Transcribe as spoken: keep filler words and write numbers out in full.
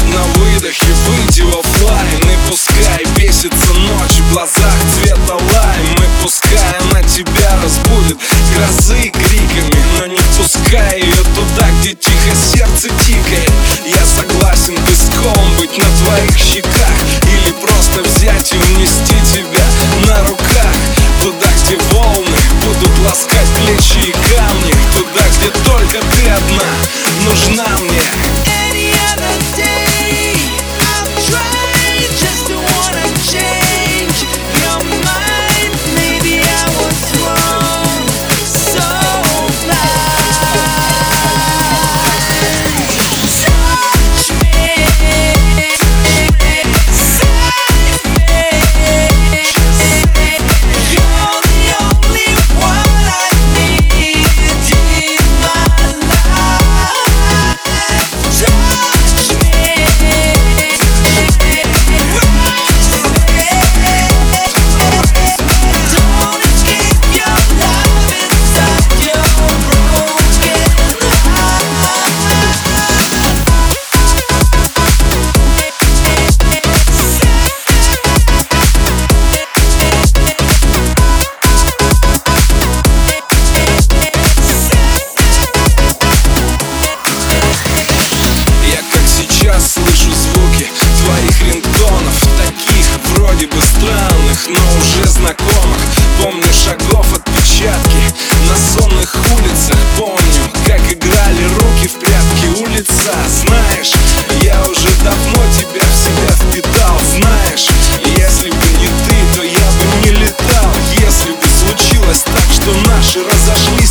на выдохе выйди в оффлайн. И пускай бесится ночь, в глазах цвета лайм. Мы пускай она тебя разбудит грозы криками, но не впускай ее туда, где тихо сердце тикает. Я согласен песком быть на твоих щеках, или просто взять и унести тебя на руках. Туда, где волны будут ласкать плечи и камни, туда, где только ты одна нужна мне. Слышу звуки твоих рингтонов, таких вроде бы странных, но уже знакомых. Помню шагов отпечатки на сонных улицах. Помню, как играли руки в прятки у лица. Знаешь, я уже давно тебя в себя впитал. Знаешь, если бы не ты, то я бы не летал. Если бы случилось так, что наши разошлись,